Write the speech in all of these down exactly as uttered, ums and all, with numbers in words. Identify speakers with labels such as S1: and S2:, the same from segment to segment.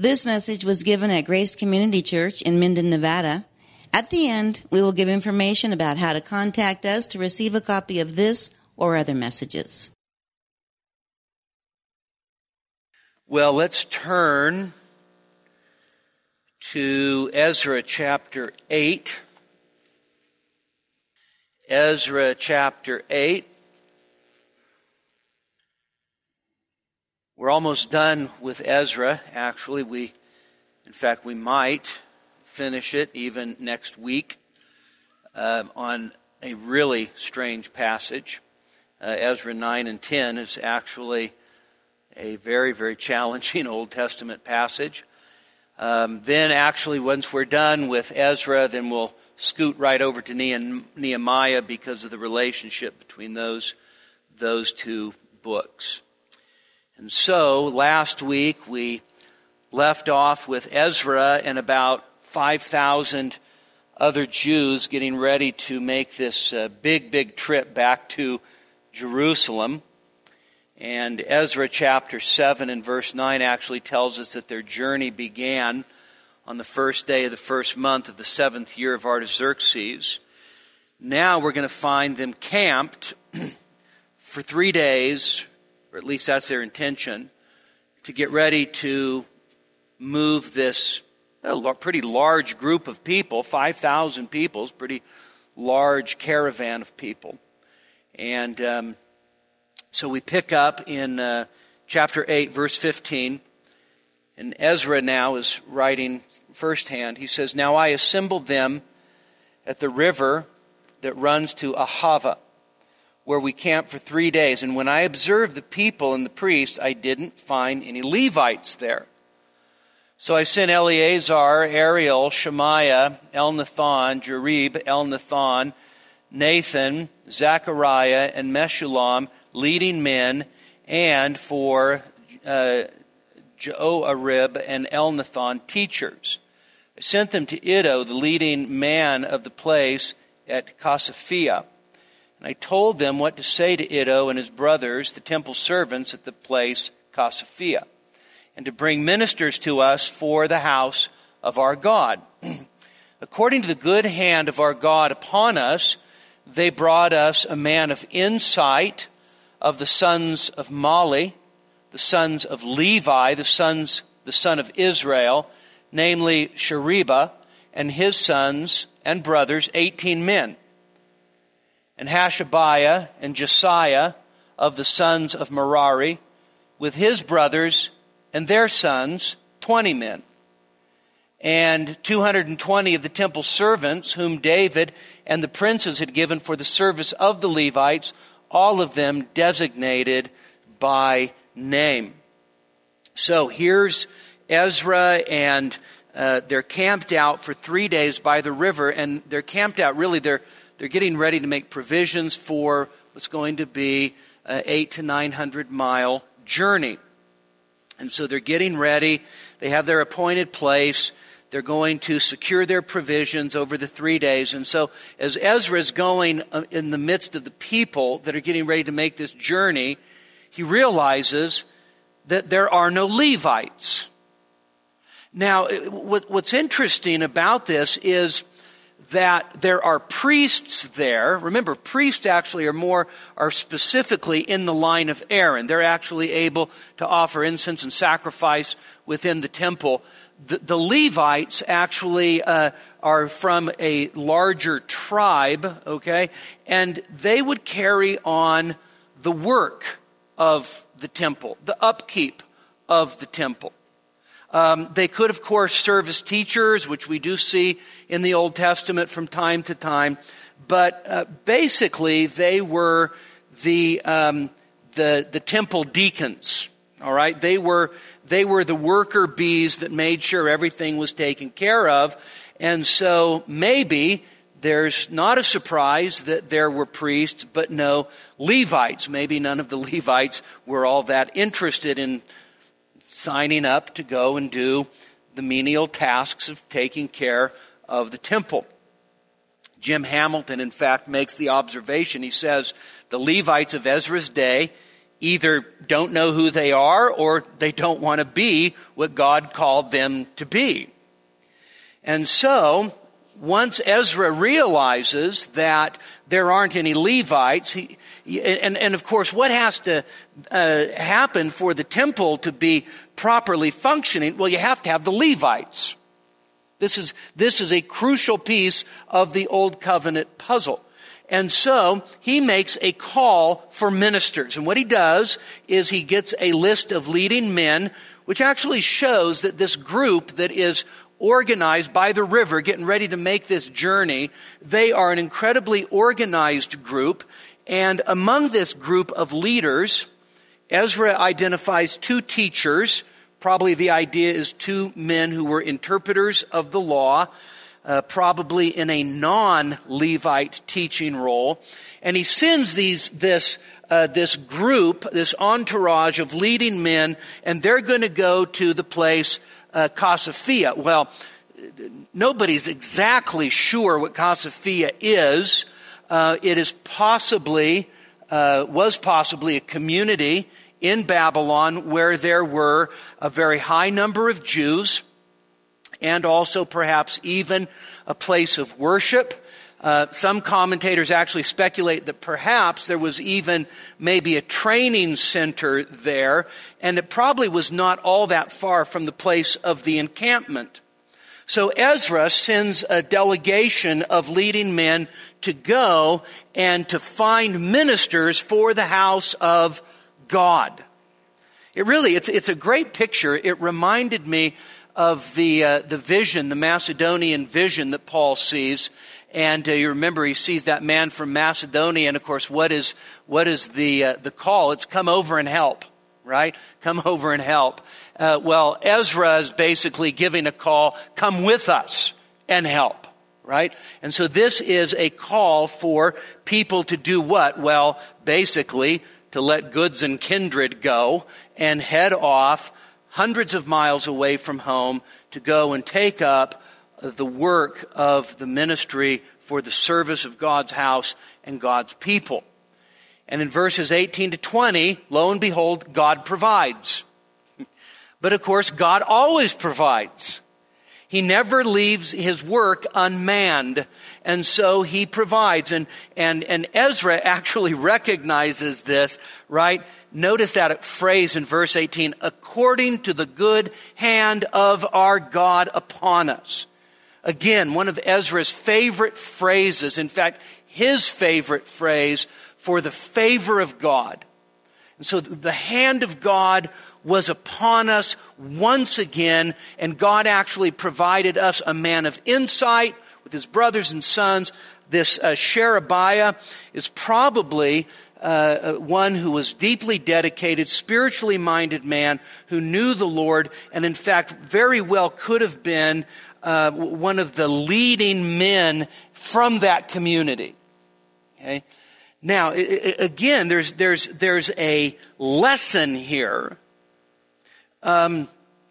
S1: This message was given at Grace Community Church in Minden, Nevada. At the end, we will give information about how to contact us to receive a copy of this or other messages.
S2: Well, let's turn to Ezra chapter eight. Ezra chapter eight. We're almost done with Ezra. Actually, we, in fact, we might finish it even next week uh, on a really strange passage. Uh, Ezra nine and ten is actually a very, very challenging Old Testament passage. Um, then actually, once we're done with Ezra, then we'll scoot right over to Nehemiah because of the relationship between those, those two books. And so, last week, we left off with Ezra and about five thousand other Jews getting ready to make this uh, big, big trip back to Jerusalem. And Ezra chapter seven and verse nine actually tells us that their journey began on the first day of the first month of the seventh year of Artaxerxes. Now we're going to find them camped for three days, or at least that's their intention, to get ready to move this a pretty large group of people, five thousand people, pretty large caravan of people. And um, so we pick up in uh, chapter eight, verse fifteen, and Ezra now is writing firsthand. He says, "Now I assembled them at the river that runs to Ahava, where we camped for three days. And when I observed the people and the priests, I didn't find any Levites there. So I sent Eleazar, Ariel, Shemaiah, Elnathan, Jarib, Elnathan, Nathan, Zechariah, and Meshullam, leading men, and for uh, Joarib and Elnathan, teachers. I sent them to Iddo, the leading man of the place at Casaphia. And I told them what to say to Iddo and his brothers, the temple servants at the place Casaphia, and to bring ministers to us for the house of our God. According to the good hand of our God upon us, they brought us a man of insight of the sons of Mali, the sons of Levi, the sons, the son of Israel, namely Sheriba, and his sons and brothers, eighteen men. And Hashabiah and Josiah of the sons of Merari, with his brothers and their sons, twenty men. And two hundred twenty of the temple servants, whom David and the princes had given for the service of the Levites, all of them designated by name." So here's Ezra, and uh, they're camped out for three days by the river, and they're camped out, really, they're They're getting ready to make provisions for what's going to be an eight to nine hundred mile journey. And so they're getting ready. They have their appointed place. They're going to secure their provisions over the three days. And so as Ezra is going in the midst of the people that are getting ready to make this journey, he realizes that there are no Levites. Now, what's interesting about this is that there are priests there. Remember, priests actually are more, are specifically in the line of Aaron. They're actually able to offer incense and sacrifice within the temple. The, the Levites actually uh, are from a larger tribe, okay? And they would carry on the work of the temple, the upkeep of the temple. Um, they could, of course, serve as teachers, which we do see in the Old Testament from time to time. But uh, basically, they were the um, the the temple deacons. All right, they were they were the worker bees that made sure everything was taken care of. And so maybe there's not a surprise that there were priests, but no Levites. Maybe none of the Levites were all that interested in signing up to go and do the menial tasks of taking care of the temple. Jim Hamilton, in fact, makes the observation. He says, the Levites of Ezra's day either don't know who they are or they don't want to be what God called them to be. And so, once Ezra realizes that there aren't any Levites, he, and, and of course, what has to uh, happen for the temple to be properly functioning? Well, you have to have the Levites. This is, this is a crucial piece of the Old Covenant puzzle. And so he makes a call for ministers. And what he does is he gets a list of leading men, which actually shows that this group that is organized by the river, getting ready to make this journey, they are an incredibly organized group. And among this group of leaders, Ezra identifies two teachers. Probably the idea is two men who were interpreters of the law, uh, probably in a non-Levite teaching role. And he sends these this uh, this group, this entourage of leading men, and they're going to go to the place Uh, Casaphia. Well, nobody's exactly sure what Casaphia is. Uh, it is possibly, uh, was possibly a community in Babylon where there were a very high number of Jews and also perhaps even a place of worship. Uh, some commentators actually speculate that perhaps there was even maybe a training center there, and it probably was not all that far from the place of the encampment. So Ezra sends a delegation of leading men to go and to find ministers for the house of God. It really, it's, it's a great picture. It reminded me of the uh, the vision, the Macedonian vision that Paul sees. And uh, you remember he sees that man from Macedonia, and of course, what is what is the uh, the call? It's come over and help, right? Come over and help. Uh, well, Ezra is basically giving a call, come with us and help, right? And so this is a call for people to do what? Well, basically to let goods and kindred go and head off hundreds of miles away from home to go and take up the work of the ministry for the service of God's house and God's people. And in verses eighteen to twenty, lo and behold, God provides. But of course, God always provides. He never leaves his work unmanned. And so he provides. And, and, and Ezra actually recognizes this, right? Notice that phrase in verse eighteen, according to the good hand of our God upon us. Again, one of Ezra's favorite phrases, in fact, his favorite phrase for the favor of God. And so the hand of God was upon us once again, and God actually provided us a man of insight with his brothers and sons. This uh, Sherebiah is probably uh, one who was deeply dedicated, spiritually minded man who knew the Lord, and in fact very well could have been uh, one of the leading men from that community. Okay. Now, again, there's there's there's a lesson here. Um,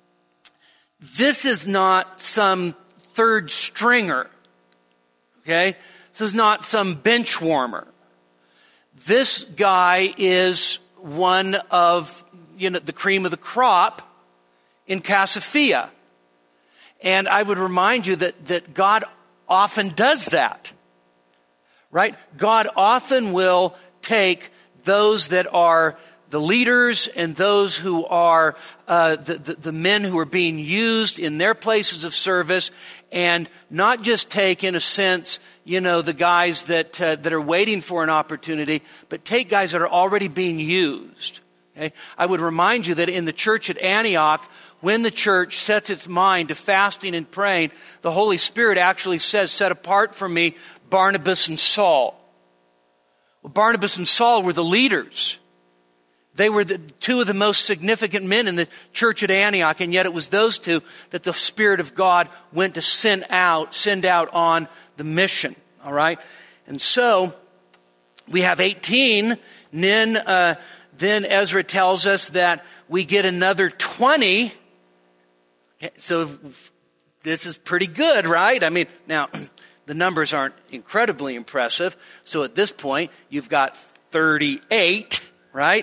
S2: this is not some third stringer. Okay, this is not some bench warmer. This guy is one of, you know, the cream of the crop in Casaphia, and I would remind you that that God often does that. Right? God often will take those that are the leaders and those who are uh, the, the, the men who are being used in their places of service, and not just take, in a sense, you know, the guys that uh, that are waiting for an opportunity, but take guys that are already being used. Okay? I would remind you that in the church at Antioch, when the church sets its mind to fasting and praying, the Holy Spirit actually says, set apart for me Barnabas and Saul. Well, Barnabas and Saul were the leaders. They were the two of the most significant men in the church at Antioch, and yet it was those two that the Spirit of God went to send out, send out on the mission. All right? And so, we have eighteen, and then, uh, then Ezra tells us that we get another twenty. Okay, so, this is pretty good, right? I mean, now, the numbers aren't incredibly impressive. So at this point, you've got thirty-eight, right?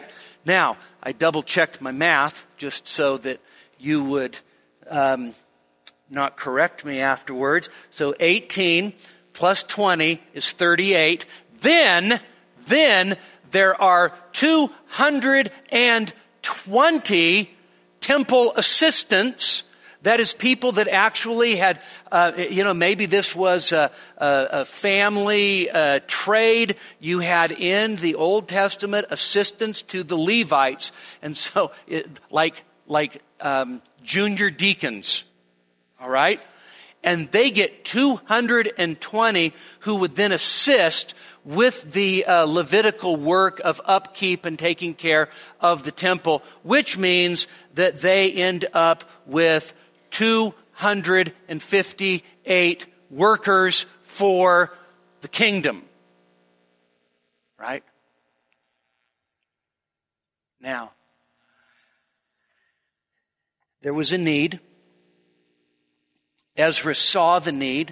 S2: Now, I double-checked my math just so that you would um, not correct me afterwards. So eighteen plus twenty is thirty-eight. Then, then there are two hundred twenty temple assistants. That is people that actually had, uh, you know, maybe this was a, a, a family uh, trade. You had in the Old Testament assistants to the Levites. And so, it, like, like um, junior deacons, all right? And they get two hundred twenty who would then assist with the uh, Levitical work of upkeep and taking care of the temple, which means that they end up with two hundred fifty-eight workers for the kingdom. Right? Now, there was a need. Ezra saw the need.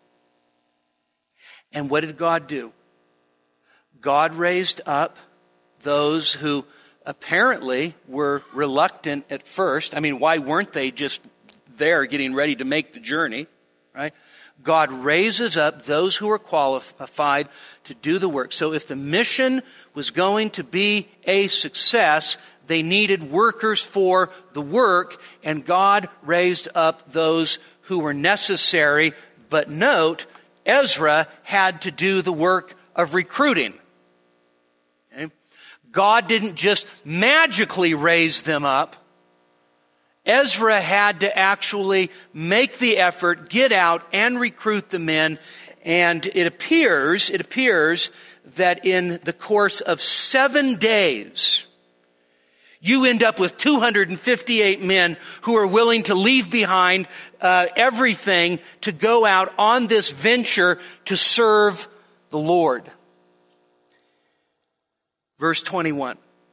S2: And what did God do? God raised up those who apparently were reluctant at first. I mean, why weren't they just there getting ready to make the journey, right? God raises up those who are qualified to do the work. So if the mission was going to be a success, they needed workers for the work, and God raised up those who were necessary. But note, Ezra had to do the work of recruiting. Okay? God didn't just magically raise them up. Ezra had to actually make the effort, get out and recruit the men. And it appears, it appears that in the course of seven days, you end up with two hundred fifty-eight men who are willing to leave behind uh, everything to go out on this venture to serve the Lord. Verse twenty-one.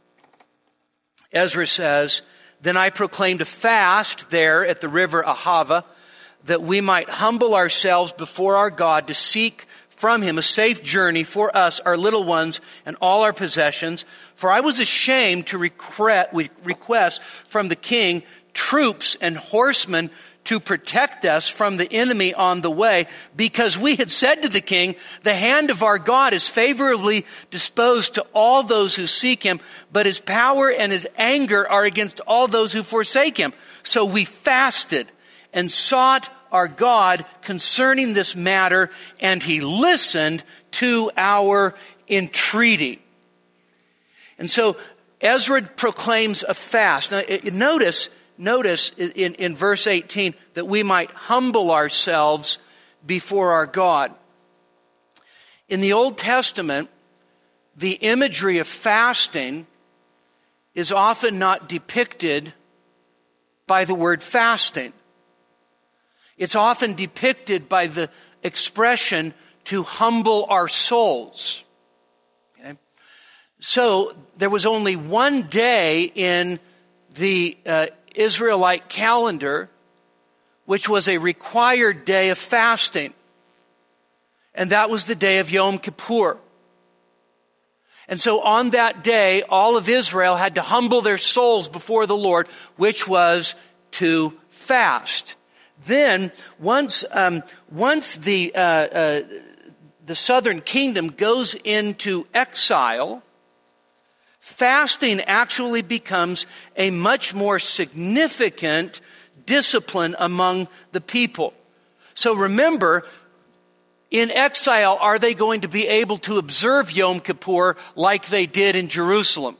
S2: Ezra says, "Then I proclaimed a fast there at the river Ahava, that we might humble ourselves before our God to seek from him a safe journey for us, our little ones, and all our possessions. For I was ashamed to request from the king troops and horsemen to protect us from the enemy on the way, because we had said to the king, the hand of our God is favorably disposed to all those who seek him, but his power and his anger are against all those who forsake him. So we fasted and sought our God concerning this matter, and he listened to our entreaty." And so Ezra proclaims a fast. Now, notice, notice in, in verse eighteen that we might humble ourselves before our God. In the Old Testament, the imagery of fasting is often not depicted by the word fasting. It's often depicted by the expression to humble our souls. Okay? So there was only one day in the uh, Israelite calendar which was a required day of fasting. And that was the day of Yom Kippur. And so on that day, all of Israel had to humble their souls before the Lord, which was to fast. Then, once um, once the uh, uh, the southern kingdom goes into exile, fasting actually becomes a much more significant discipline among the people. So remember, in exile, are they going to be able to observe Yom Kippur like they did in Jerusalem?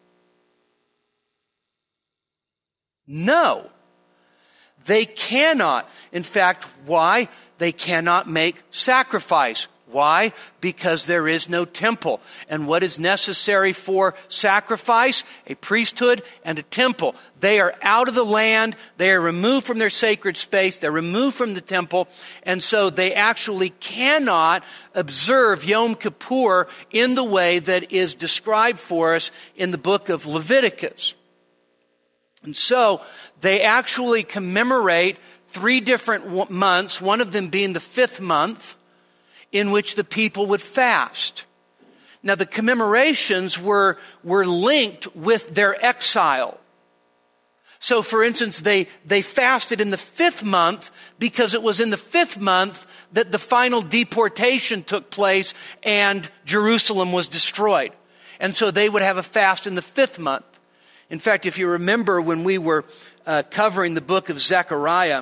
S2: No. They cannot. In fact, why? They cannot make sacrifice. Why? Because there is no temple. And what is necessary for sacrifice? A priesthood and a temple. They are out of the land. They are removed from their sacred space. They're removed from the temple. And so they actually cannot observe Yom Kippur in the way that is described for us in the book of Leviticus. And so they actually commemorate three different months, one of them being the fifth month, in which the people would fast. Now, the commemorations were, were linked with their exile. So, for instance, they, they fasted in the fifth month because it was in the fifth month that the final deportation took place and Jerusalem was destroyed. And so they would have a fast in the fifth month. In fact, if you remember when we were uh, covering the book of Zechariah,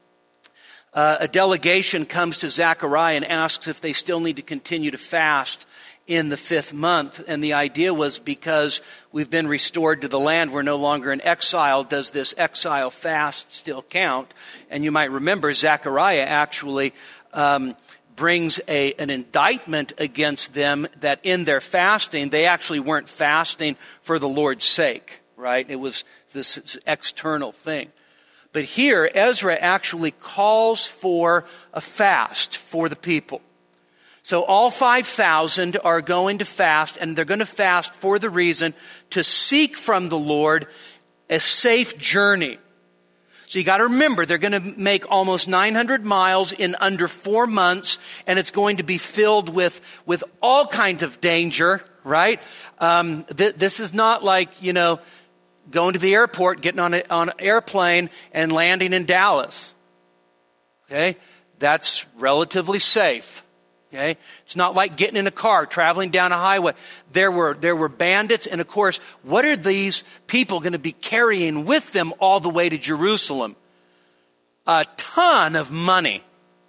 S2: uh, a delegation comes to Zechariah and asks if they still need to continue to fast in the fifth month. And the idea was because we've been restored to the land, we're no longer in exile, does this exile fast still count? And you might remember Zechariah actually um, brings a, an indictment against them that in their fasting, they actually weren't fasting for the Lord's sake, right? It was this, this external thing. But here, Ezra actually calls for a fast for the people. So all five thousand are going to fast, and they're going to fast for the reason to seek from the Lord a safe journey. So you got to remember, they're going to make almost nine hundred miles in under four months, and it's going to be filled with, with all kinds of danger, right? Um, th- this is not like, you know, going to the airport, getting on, a, on an airplane and landing in Dallas. Okay? That's relatively safe. Okay? It's not like getting in a car, traveling down a highway. There were, there were bandits, and of course, what are these people going to be carrying with them all the way to Jerusalem? A ton of money.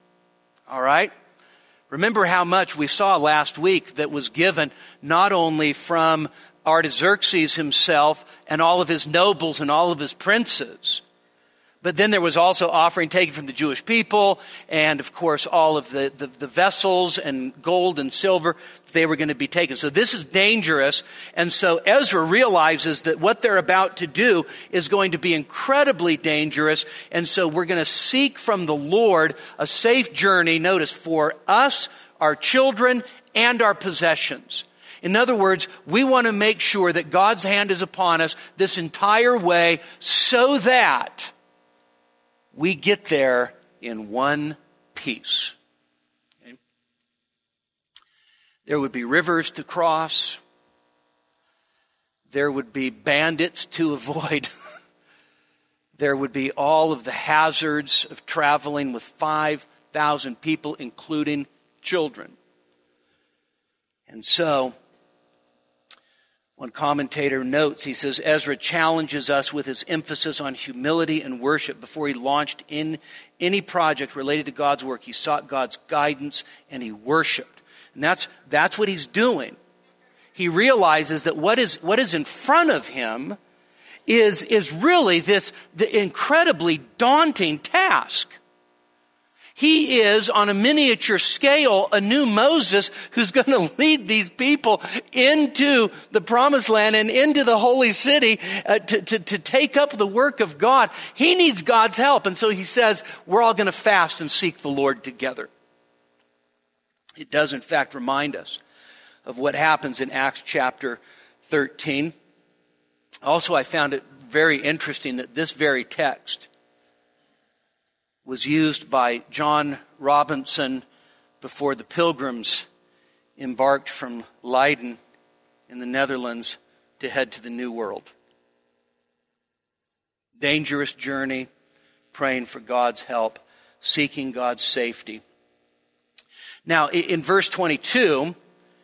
S2: All right? Remember how much we saw last week that was given not only from Artaxerxes himself and all of his nobles and all of his princes, but then there was also offering taken from the Jewish people, and of course all of the, the, the vessels and gold and silver, they were going to be taken. So this is dangerous, and so Ezra realizes that what they're about to do is going to be incredibly dangerous, and so we're going to seek from the Lord a safe journey, notice, for us, our children, and our possessions. In other words, we want to make sure that God's hand is upon us this entire way so that we get there in one piece. Okay? There would be rivers to cross. There would be bandits to avoid. There would be all of the hazards of traveling with five thousand people, including children. And so, one commentator notes, he says, Ezra challenges us with his emphasis on humility and worship. Before he launched in any project related to God's work, he sought God's guidance and he worshiped. And that's, that's what he's doing. He realizes that what is, what is in front of him is, is really this the incredibly daunting task. He is, on a miniature scale, a new Moses who's going to lead these people into the promised land and into the holy city uh, to, to, to take up the work of God. He needs God's help. And so he says, we're all going to fast and seek the Lord together. It does, in fact, remind us of what happens in Acts chapter thirteen. Also, I found it very interesting that this very text was used by John Robinson before the Pilgrims embarked from Leiden in the Netherlands to head to the New World. Dangerous journey, praying for God's help, seeking God's safety. Now, in verse twenty-two,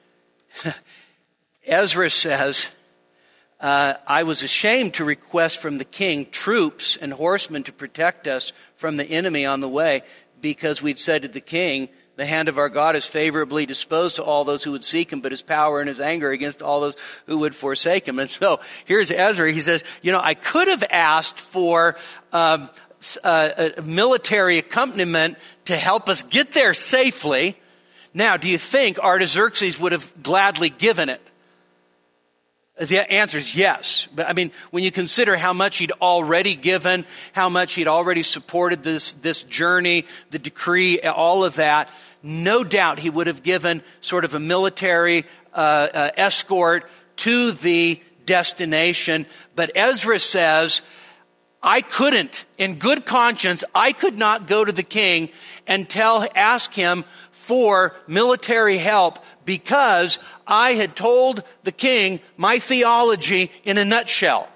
S2: Ezra says, Uh, I was ashamed to request from the king troops and horsemen to protect us from the enemy on the way, because we'd said to the king, the hand of our God is favorably disposed to all those who would seek him, but his power and his anger against all those who would forsake him. And so here's Ezra. He says, you know, I could have asked for um, a, a military accompaniment to help us get there safely. Now, do you think Artaxerxes would have gladly given it? The answer is yes. But I mean, when you consider how much he'd already given, how much he'd already supported this, this journey, the decree, all of that, no doubt he would have given sort of a military uh, uh, escort to the destination. But Ezra says, I couldn't, in good conscience, I could not go to the king and tell, ask him for military help because I had told the king my theology in a nutshell.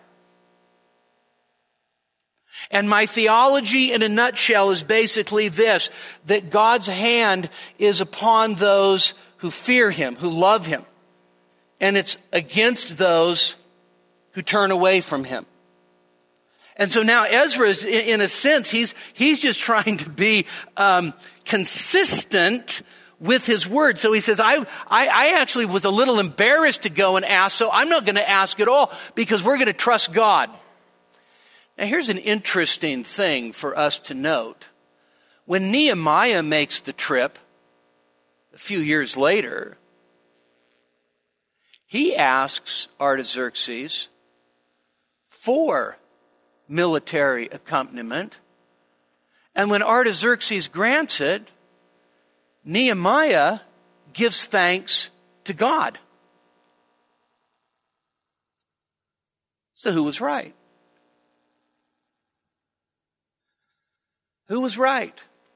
S2: And my theology in a nutshell is basically this, that God's hand is upon those who fear him, who love him. And it's against those who turn away from him. And so now Ezra is, in a sense, he's, he's just trying to be um, consistent with his word. So he says, I, I, I actually was a little embarrassed to go and ask, so I'm not going to ask at all because we're going to trust God. Now here's an interesting thing for us to note. When Nehemiah makes the trip a few years later, he asks Artaxerxes for military accompaniment. And when Artaxerxes grants it, Nehemiah gives thanks to God. So who was right? Who was right?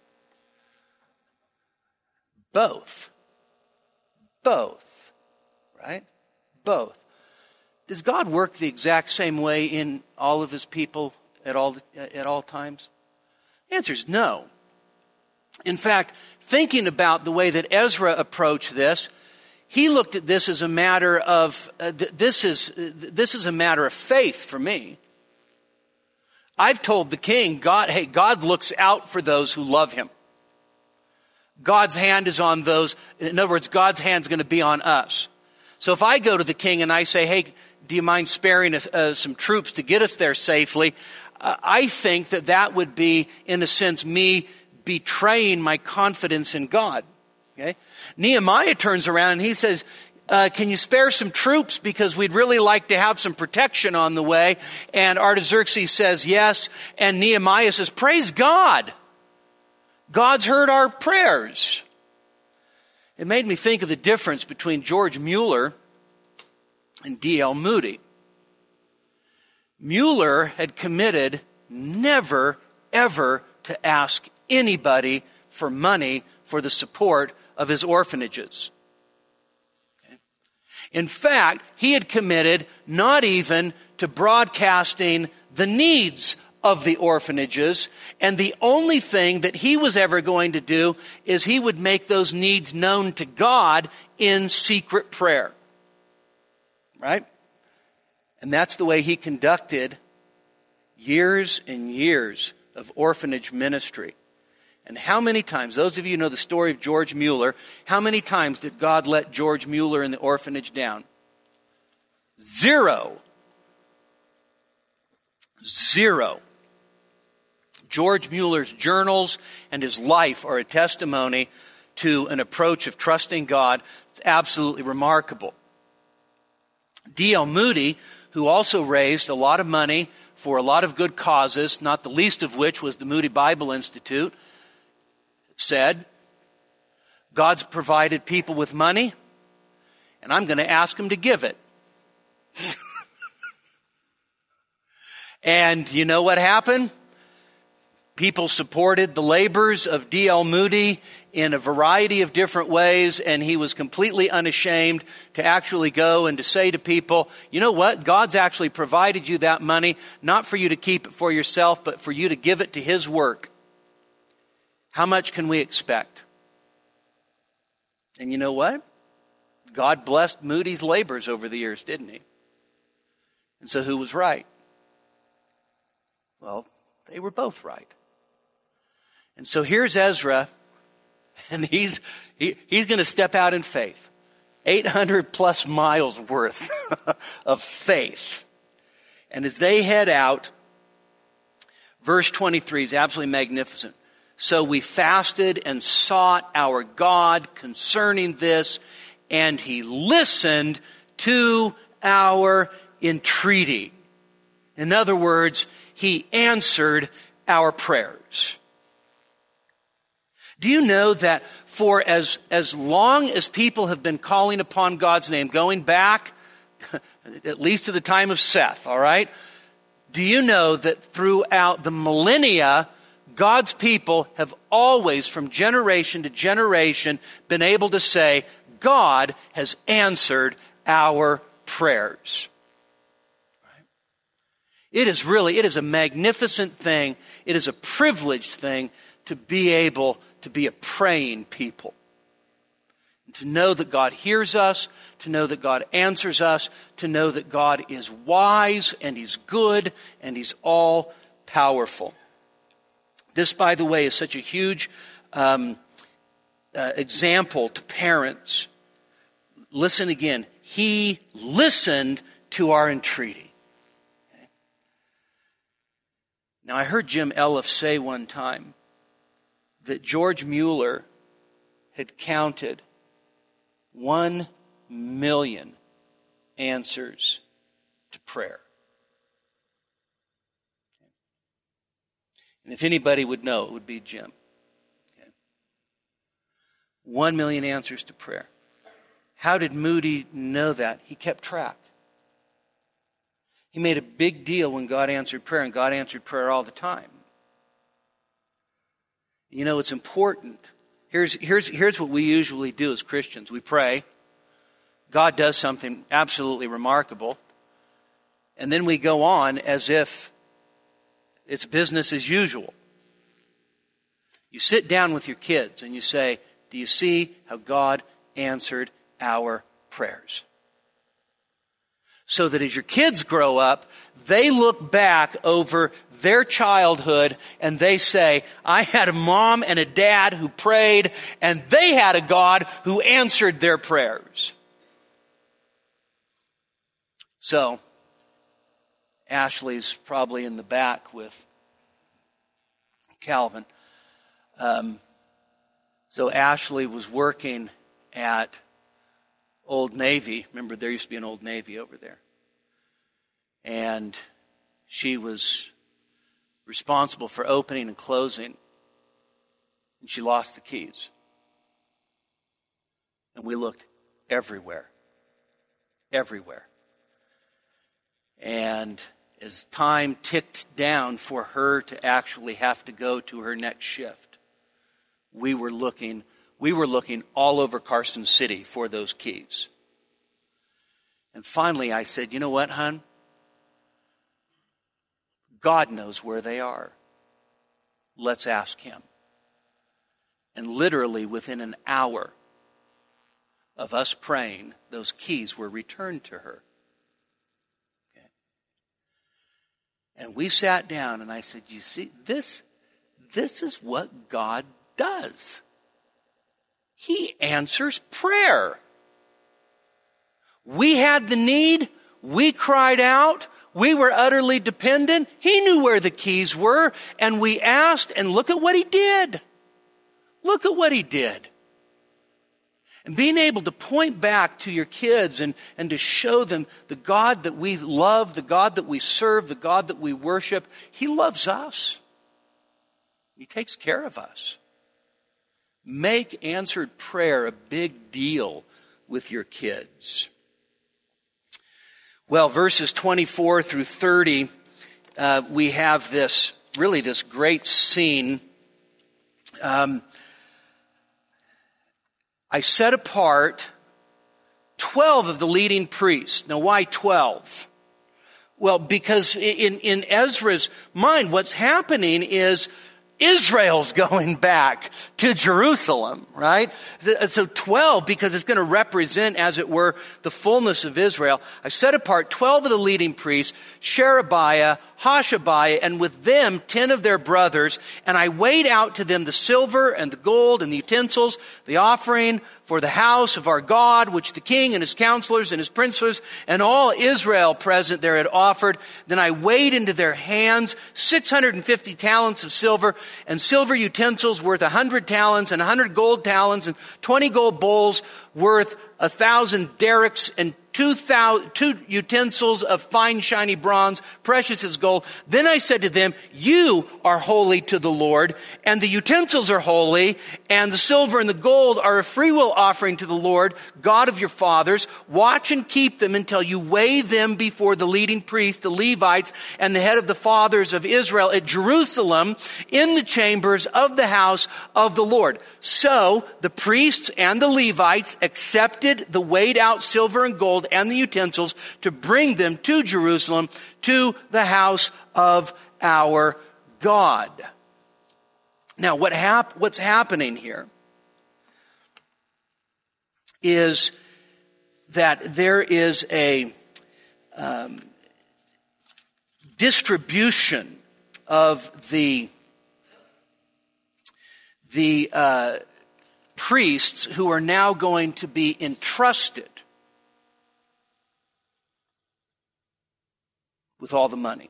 S2: Both. Both. Right? Both. Does God work the exact same way in all of his people at all, at all times? The answer is no. In fact, thinking about the way that Ezra approached this, he looked at this as a matter of, uh, th- this is, uh, this is a matter of faith for me. I've told the king, God, hey, God looks out for those who love him. God's hand is on those. In other words, God's hand's going to be on us. So if I go to the king and I say, hey, do you mind sparing uh, some troops to get us there safely? Uh, I think that that would be, in a sense, me betraying my confidence in God. Okay? Nehemiah turns around and he says, Uh, can you spare some troops because we'd really like to have some protection on the way? And Artaxerxes says yes. And Nehemiah says, praise God. God's heard our prayers. It made me think of the difference between George Mueller and D L Moody. Mueller had committed never, ever to ask anybody for money for the support of his orphanages. In fact, he had committed not even to broadcasting the needs of the orphanages, and the only thing that he was ever going to do is he would make those needs known to God in secret prayer. Right? And that's the way he conducted years and years of orphanage ministry. And how many times, those of you who know the story of George Mueller, how many times did God let George Mueller in the orphanage down? Zero. Zero. George Mueller's journals and his life are a testimony to an approach of trusting God. It's absolutely remarkable. D L Moody, who also raised a lot of money for a lot of good causes, not the least of which was the Moody Bible Institute, said, God's provided people with money, and I'm going to ask them to give it. And you know what happened? People supported the labors of D L Moody in a variety of different ways, and he was completely unashamed to actually go and to say to people, you know what? God's actually provided you that money, not for you to keep it for yourself, but for you to give it to his work. How much can we expect? And you know what? God blessed Moody's labors over the years, didn't he? And so who was right? Well, they were both right. And so here's Ezra, and he's he, he's going to step out in faith. eight hundred plus miles worth of faith. And as they head out, verse twenty-three is absolutely magnificent. So we fasted and sought our God concerning this, and he listened to our entreaty. In other words, he answered our prayers. Do you know that for as, as long as people have been calling upon God's name, going back at least to the time of Seth, all right? Do you know that throughout the millennia, God's people have always, from generation to generation, been able to say, God has answered our prayers. Right? It is really, it is a magnificent thing. It is a privileged thing to be able to be a praying people. To know that God hears us, to know that God answers us, to know that God is wise and He's good and He's all powerful. This, by the way, is such a huge um, uh, example to parents. Listen again. He listened to our entreaty. Okay. Now, I heard Jim Elliff say one time that George Mueller had counted one million answers to prayer. Okay. And if anybody would know, it would be Jim. Okay. One million answers to prayer. How did Moody know that? He kept track. He made a big deal when God answered prayer, and God answered prayer all the time. You know, it's important. Here's, here's, here's what we usually do as Christians. We pray. God does something absolutely remarkable. And then we go on as if it's business as usual. You sit down with your kids and you say, do you see how God answered our prayers? So that as your kids grow up, they look back over their childhood and they say, I had a mom and a dad who prayed, and they had a God who answered their prayers. So, Ashley's probably in the back with Calvin. Um, so Ashley was working at Old Navy. Remember, there used to be an Old Navy over there. And she was responsible for opening and closing. And she lost the keys. And we looked everywhere. Everywhere. And as time ticked down for her to actually have to go to her next shift, we were looking We were looking all over Carson City for those keys. And finally I said, you know what, hon? God knows where they are. Let's ask Him. And literally within an hour of us praying, those keys were returned to her. Okay. And we sat down and I said, you see, this, this is what God does. He answers prayer. We had the need. We cried out. We were utterly dependent. He knew where the keys were. And we asked, and look at what He did. Look at what He did. And being able to point back to your kids and, and to show them the God that we love, the God that we serve, the God that we worship, He loves us. He takes care of us. Make answered prayer a big deal with your kids. Well, verses twenty-four through thirty, uh, we have this, really this great scene. Um, I set apart twelve of the leading priests. Now, why twelve? Well, because in, in Ezra's mind, what's happening is Israel's going back to Jerusalem, right? So twelve, because it's going to represent, as it were, the fullness of Israel. I set apart twelve of the leading priests, Sherebiah, Hashabiah, and with them ten of their brothers, and I weighed out to them the silver and the gold and the utensils, the offering for the house of our God, which the king and his counselors and his princes and all Israel present there had offered. Then I weighed into their hands six hundred fifty talents of silver, and silver utensils worth one hundred talents, and one hundred gold talents, and twenty gold bowls worth one thousand derricks, and two, thou, two utensils of fine shiny bronze, precious as gold. Then I said to them, you are holy to the Lord, and the utensils are holy, and the silver and the gold are a freewill offering to the Lord, God of your fathers. Watch and keep them until you weigh them before the leading priests, the Levites, and the head of the fathers of Israel at Jerusalem in the chambers of the house of the Lord. So the priests and the Levites accepted the weighed out silver and gold and the utensils to bring them to Jerusalem, to the house of our God. Now, what hap- what's happening here is that there is a um, distribution of the the uh, priests who are now going to be entrusted with all the money.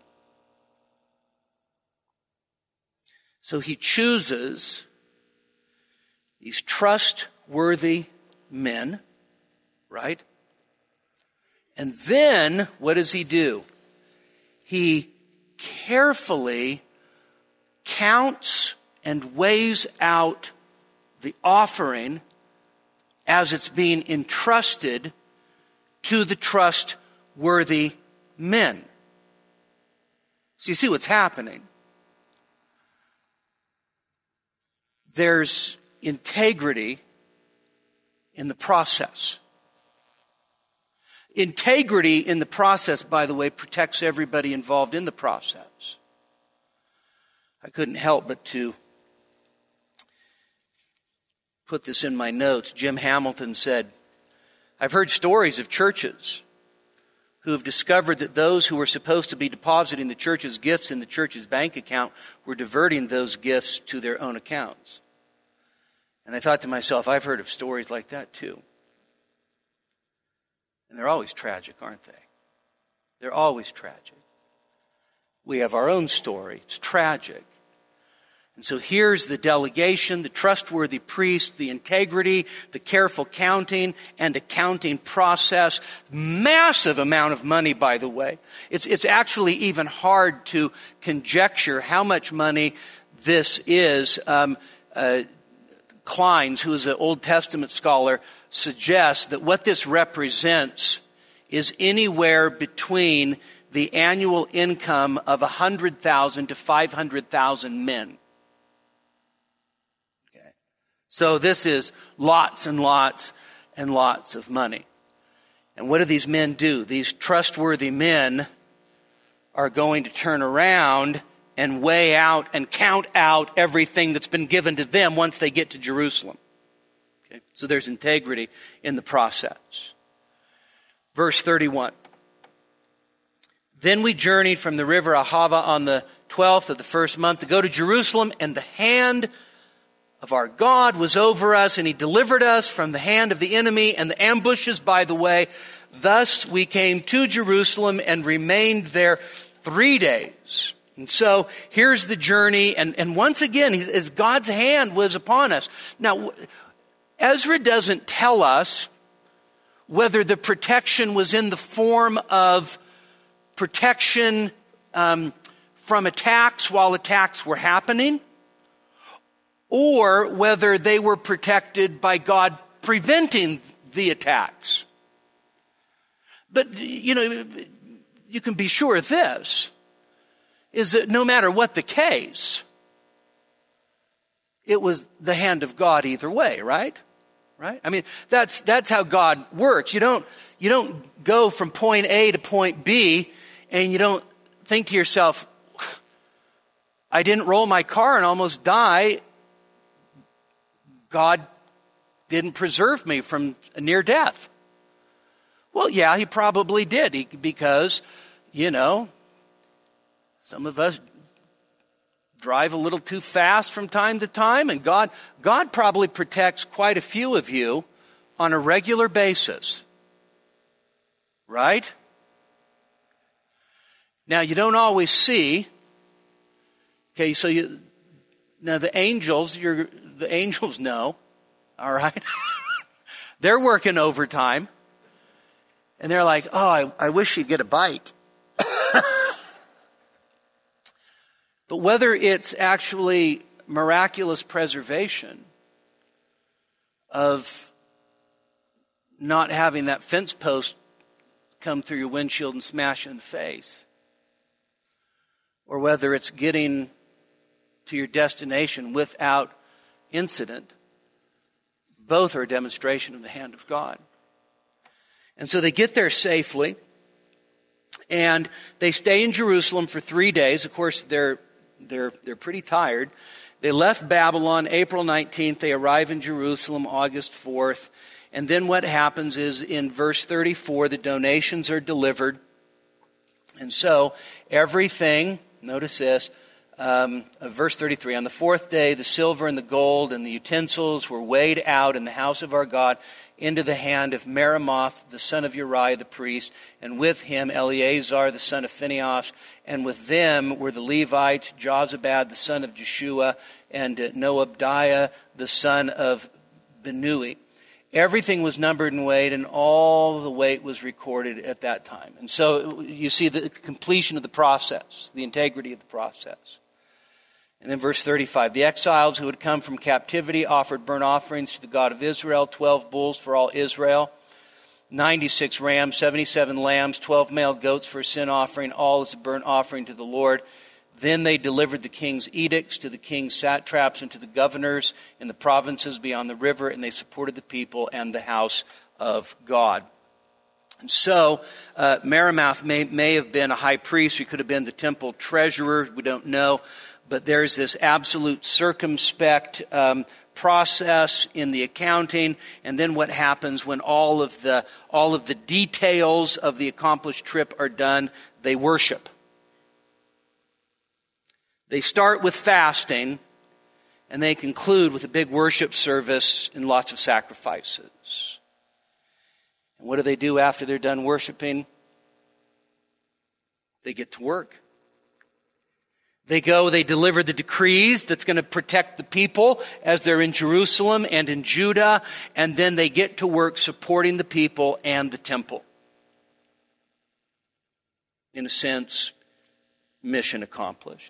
S2: So he chooses these trustworthy men, right? And then what does he do? He carefully counts and weighs out the offering as it's being entrusted to the trustworthy men. So you see what's happening. There's integrity in the process. Integrity in the process, by the way, protects everybody involved in the process. I couldn't help but to put this in my notes. Jim Hamilton said, I've heard stories of churches who have discovered that those who were supposed to be depositing the church's gifts in the church's bank account were diverting those gifts to their own accounts. And I thought to myself, I've heard of stories like that too. And they're always tragic, aren't they? They're always tragic. We have our own story. It's tragic. And so here's the delegation, the trustworthy priest, the integrity, the careful counting and accounting process. Massive amount of money, by the way. It's, it's actually even hard to conjecture how much money this is. Um, uh, Kleins, who is an Old Testament scholar, suggests that what this represents is anywhere between the annual income of one hundred thousand to five hundred thousand men. Okay. So this is lots and lots and lots of money. And what do these men do? These trustworthy men are going to turn around and weigh out and count out everything that's been given to them once they get to Jerusalem. Okay? So there's integrity in the process. Verse thirty-one. Then we journeyed from the river Ahava on the twelfth of the first month to go to Jerusalem, and the hand of our God was over us, and he delivered us from the hand of the enemy and the ambushes by the way. Thus we came to Jerusalem and remained there three days. And so here's the journey. And, and once again, as God's hand was upon us. Now, Ezra doesn't tell us whether the protection was in the form of protection um, from attacks while attacks were happening, or whether they were protected by God preventing the attacks. But, you know, you can be sure of this, is that no matter what the case, it was the hand of God either way, right? Right? I mean, that's that's how God works. You don't you don't go from point A to point B and you don't think to yourself, I didn't roll my car and almost die. God didn't preserve me from a near death. Well, yeah, he probably did, he, because, you know, some of us drive a little too fast from time to time, and God, God probably protects quite a few of you on a regular basis. Right? Now, you don't always see. Okay, so you now the angels, you're the angels know, all right? They're working overtime. And they're like, oh, I, I wish you'd get a bike. But whether it's actually miraculous preservation of not having that fence post come through your windshield and smash you in the face, or whether it's getting to your destination without incident, both are a demonstration of the hand of God. And so they get there safely, and they stay in Jerusalem for three days. Of course, they're they're they're pretty tired. They left Babylon April nineteenth. They arrive in Jerusalem August fourth. And then what happens is in verse thirty-four, the donations are delivered. And so everything, notice this, um, verse thirty-three, on the fourth day, the silver and the gold and the utensils were weighed out in the house of our God into the hand of Meremoth, the son of Uriah the priest, and with him Eleazar, the son of Phinehas, and with them were the Levites, Jozabad, the son of Jeshua, and Noabdiah, the son of Binnui. Everything was numbered and weighed, and all the weight was recorded at that time. And so you see the completion of the process, the integrity of the process. And then verse thirty-five, the exiles who had come from captivity offered burnt offerings to the God of Israel, twelve bulls for all Israel, ninety-six rams, seventy-seven lambs, twelve male goats for a sin offering, all as a burnt offering to the Lord. Then they delivered the king's edicts to the king's satraps and to the governors in the provinces beyond the river, and they supported the people and the house of God. And so uh, Meremoth may, may have been a high priest. He could have been the temple treasurer. We don't know. But there's this absolute circumspect um, process in the accounting. And then what happens when all of the all of the details of the accomplished trip are done? They worship. They start with fasting, and they conclude with a big worship service and lots of sacrifices. And what do they do after they're done worshiping? They get to work. They go, they deliver the decrees that's going to protect the people as they're in Jerusalem and in Judah, and then they get to work supporting the people and the temple. In a sense, mission accomplished.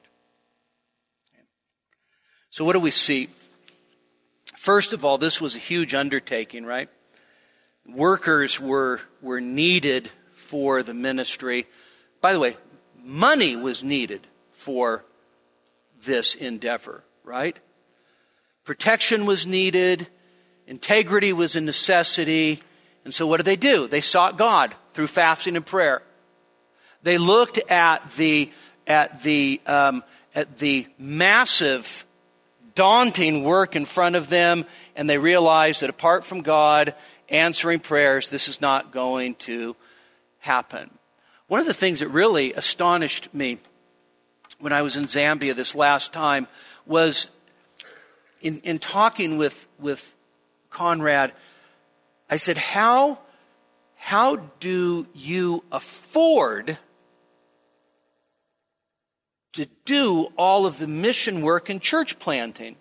S2: So what do we see? First of all, this was a huge undertaking, right? Workers were, were needed for the ministry. By the way, money was needed for this endeavor, right? Protection was needed. Integrity was a necessity. And so what did they do? They sought God through fasting and prayer. They looked at the at the um, at the massive, daunting work in front of them, and they realized that apart from God answering prayers, this is not going to happen. One of the things that really astonished me when I was in Zambia this last time was in, in talking with, with Conrad, I said, how, how do you afford to do all of the mission work and church planting?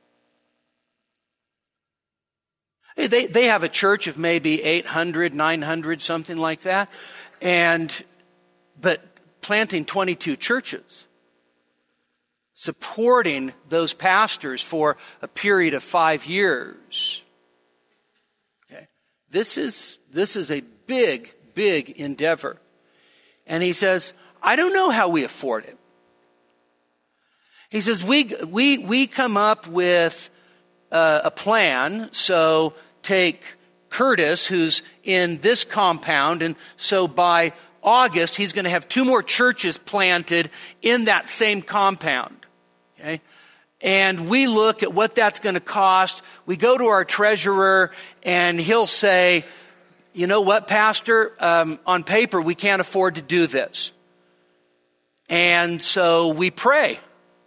S2: They, they have a church of maybe eight hundred, nine hundred, something like that, and but planting twenty-two churches, supporting those pastors for a period of five years. Okay. This is, this is a big, big endeavor. And he says, I don't know how we afford it. He says, we, we, we come up with uh, a plan. So take Curtis, who's in this compound, and so by August, he's going to have two more churches planted in that same compound. Okay? And we look at what that's going to cost. We go to our treasurer, and he'll say, you know what, Pastor, um, on paper, we can't afford to do this. And so we pray.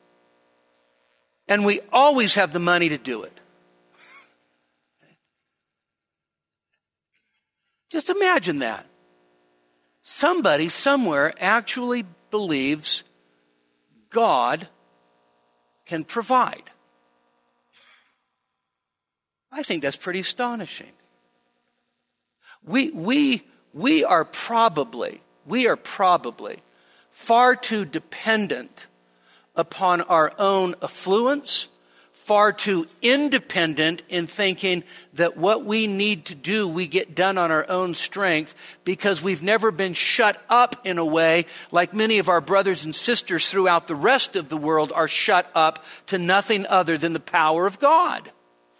S2: And we always have the money to do it. Just imagine that. Somebody somewhere actually believes God can provide. I think that's pretty astonishing. We, we, we are probably, we are probably far too dependent upon our own affluence, far too independent in thinking that what we need to do, we get done on our own strength, because we've never been shut up in a way like many of our brothers and sisters throughout the rest of the world are shut up to nothing other than the power of God.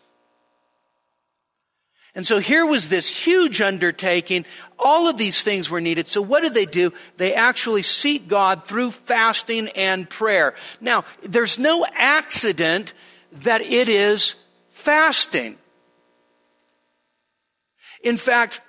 S2: And so here was this huge undertaking. All of these things were needed. So what did they do? They actually seek God through fasting and prayer. Now, there's no accident that it is fasting. In fact,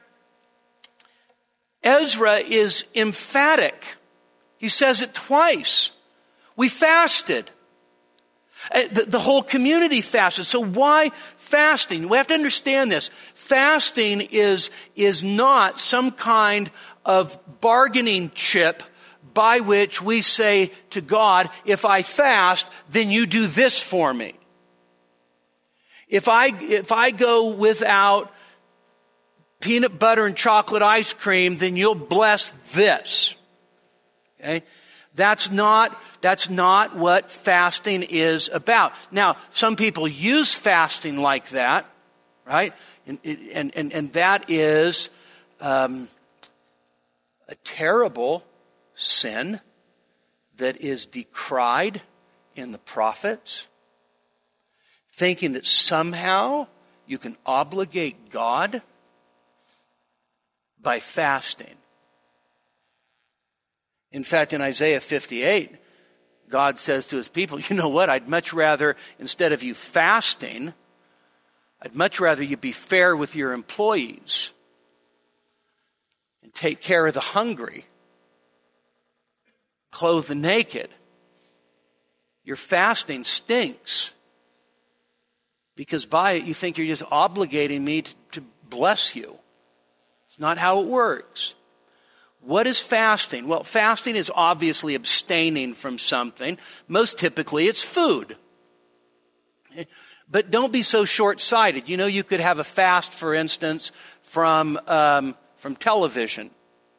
S2: Ezra is emphatic. He says it twice. We fasted. The, the whole community fasted. So why fasting? We have to understand this. Fasting is, is not some kind of bargaining chip by which we say to God, if I fast, then you do this for me. If I, if I go without peanut butter and chocolate ice cream, then you'll bless this. Okay? That's not, that's not what fasting is about. Now, some people use fasting like that, right? And, and, and, and that is um, a terrible sin that is decried in the prophets. Thinking that somehow you can obligate God by fasting. In fact, in Isaiah fifty-eight, God says to his people, you know what, I'd much rather, instead of you fasting, I'd much rather you be fair with your employees and take care of the hungry, clothe the naked. Your fasting stinks. Because by it, you think you're just obligating me to, to bless you. It's not how it works. What is fasting? Well, fasting is obviously abstaining from something. Most typically, it's food. But don't be so short-sighted. You know, you could have a fast, for instance, from, um, from television.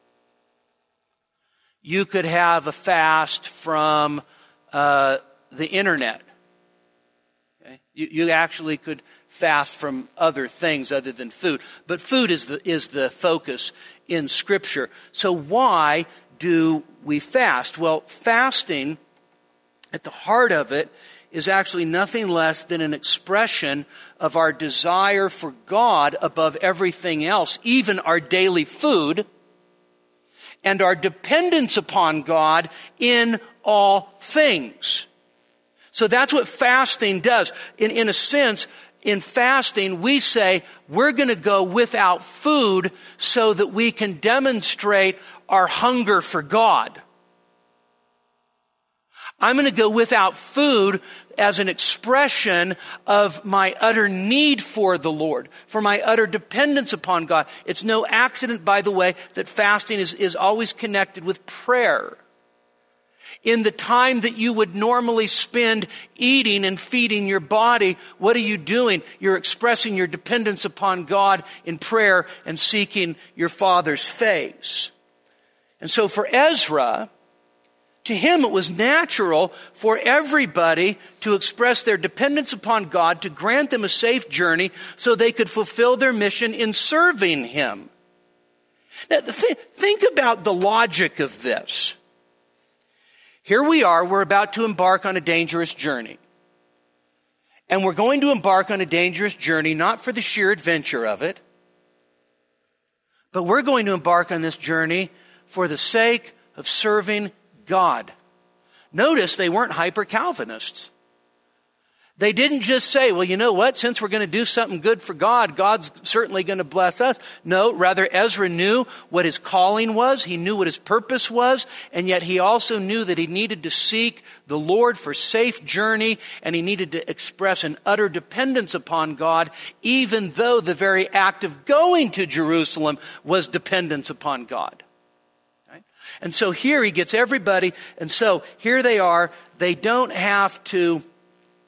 S2: You could have a fast from uh, the internet. You, you actually could fast from other things other than food. But food is the, is the focus in Scripture. So why do we fast? Well, fasting, at the heart of it, is actually nothing less than an expression of our desire for God above everything else, even our daily food, and our dependence upon God in all things. So that's what fasting does. In, in a sense, in fasting, we say we're going to go without food so that we can demonstrate our hunger for God. I'm going to go without food as an expression of my utter need for the Lord, for my utter dependence upon God. It's no accident, by the way, that fasting is, is always connected with prayer. In the time that you would normally spend eating and feeding your body, what are you doing? You're expressing your dependence upon God in prayer and seeking your Father's face. And so for Ezra, to him it was natural for everybody to express their dependence upon God, to grant them a safe journey so they could fulfill their mission in serving him. Now, th- think about the logic of this. Here we are, we're about to embark on a dangerous journey. And we're going to embark on a dangerous journey, not for the sheer adventure of it, but we're going to embark on this journey for the sake of serving God. Notice they weren't hyper-Calvinists. They didn't just say, well, you know what, since we're going to do something good for God, God's certainly going to bless us. No, rather Ezra knew what his calling was. He knew what his purpose was. And yet he also knew that he needed to seek the Lord for safe journey. And he needed to express an utter dependence upon God, even though the very act of going to Jerusalem was dependence upon God. Right? And so here he gets everybody. And so here they are. They don't have to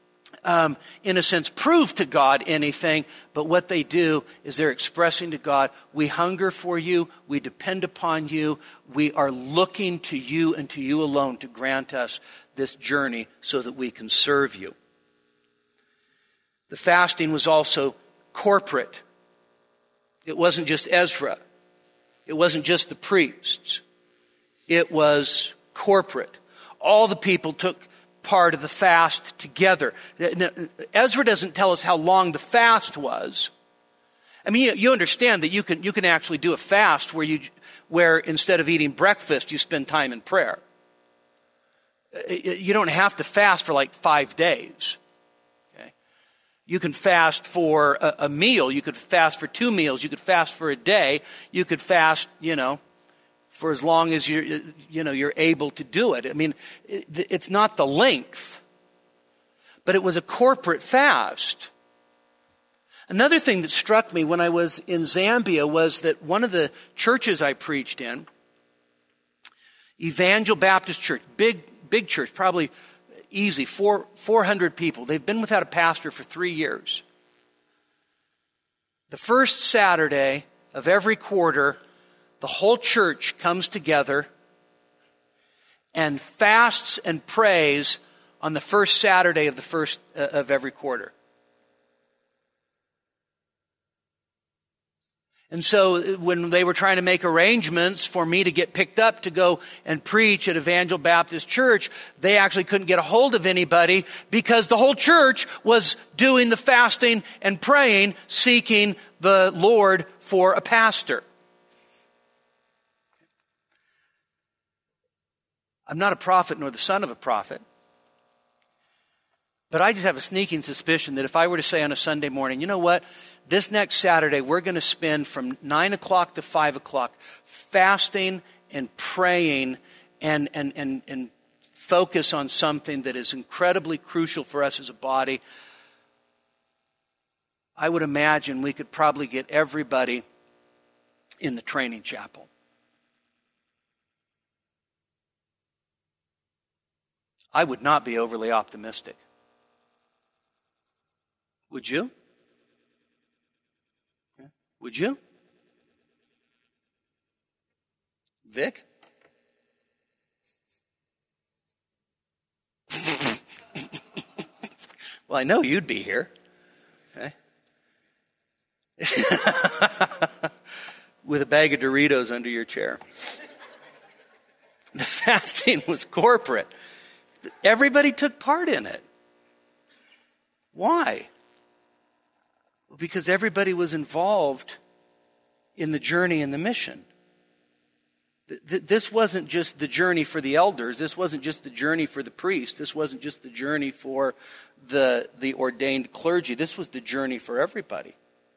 S2: um, in a sense, prove to God anything, but what they do is they're expressing to God, we hunger for you, we depend upon you, we are looking to you and to you alone to grant us this journey so that we can serve you. The fasting was also corporate. It wasn't just Ezra. It wasn't just the priests. It was corporate. All the people took part of the fast together. Ezra doesn't tell us how long the fast was. I mean, you, you understand that you can you can actually do a fast where you where instead of eating breakfast, you spend time in prayer. You don't have to fast for like five days. Okay? You can fast for a, a meal. You could fast for two meals. You could fast for a day. You could fast, you know, for as long as you're, you know, you're able to do it. I mean, it, it's not the length, but it was a corporate fast. Another thing that struck me when I was in Zambia was that one of the churches I preached in, Evangel Baptist Church, big, big church, probably easy, four, 400 people. They've been without a pastor for three years. The first Saturday of every quarter, the whole church comes together and fasts and prays on the first Saturday of the first uh, of every quarter. And so when they were trying to make arrangements for me to get picked up to go and preach at Evangel Baptist Church, they actually couldn't get a hold of anybody because the whole church was doing the fasting and praying, seeking the Lord for a pastor. I'm not a prophet nor the son of a prophet. But I just have a sneaking suspicion that if I were to say on a Sunday morning, you know what? This next Saturday, we're going to spend from nine o'clock to five o'clock fasting and praying and, and, and, and focus on something that is incredibly crucial for us as a body. I would imagine we could probably get everybody in the training chapel. I would not be overly optimistic. Would you? Would you? Vic? Well, I know you'd be here. Okay. With a bag of Doritos under your chair. The fasting was corporate. Everybody took part in it. Why? Well, because everybody was involved in the journey and the mission. This wasn't just the journey for the elders. This wasn't just the journey for the priests. This wasn't just the journey for the, the ordained clergy. This was the journey for everybody.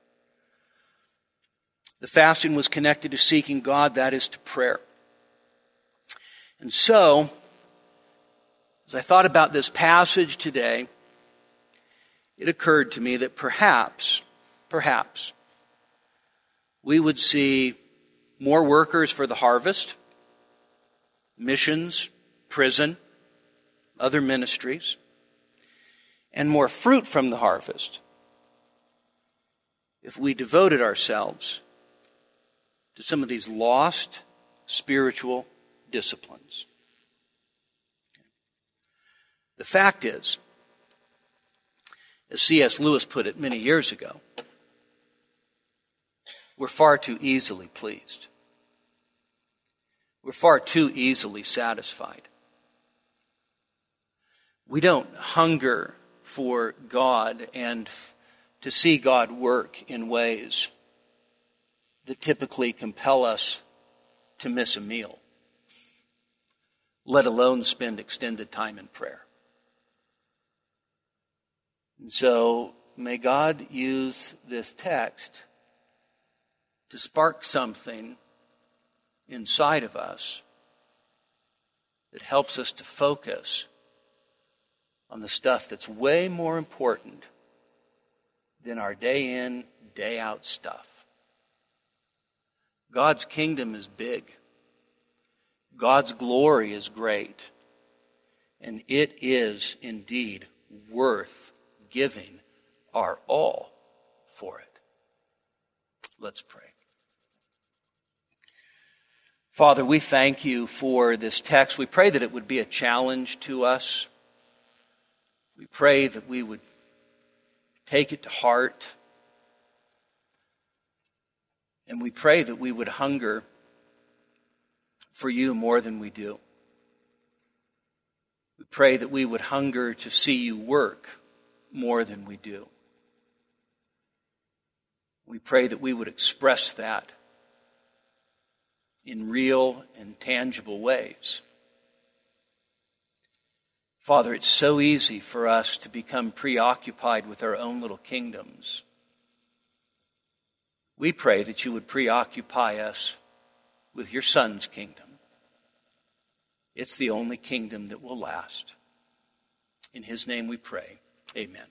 S2: The fasting was connected to seeking God, that is to prayer. And so, as I thought about this passage today, it occurred to me that perhaps, perhaps, we would see more workers for the harvest, missions, prison, other ministries, and more fruit from the harvest if we devoted ourselves to some of these lost spiritual disciplines. The fact is, as C S Lewis put it many years ago, we're far too easily pleased. We're far too easily satisfied. We don't hunger for God and to see God work in ways that typically compel us to miss a meal, let alone spend extended time in prayer. And so, may God use this text to spark something inside of us that helps us to focus on the stuff that's way more important than our day in, day out stuff. God's kingdom is big. God's glory is great. And it is indeed worth giving our all for it. Let's pray. Father, we thank you for this text. We pray that it would be a challenge to us. We pray that we would take it to heart. And we pray that we would hunger for you more than we do. We pray that we would hunger to see you work more than we do. We pray that we would express that in real and tangible ways. Father, it's so easy for us to become preoccupied with our own little kingdoms. We pray that you would preoccupy us with your Son's kingdom. It's the only kingdom that will last. In his name we pray. Amen.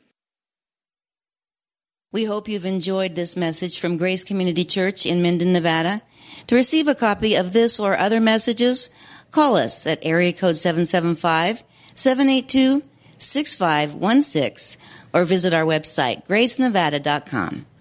S1: We hope you've enjoyed this message from Grace Community Church in Minden, Nevada. To receive a copy of this or other messages, call us at area code seven seven five, seven eight two, six five one six or visit our website, grace nevada dot com.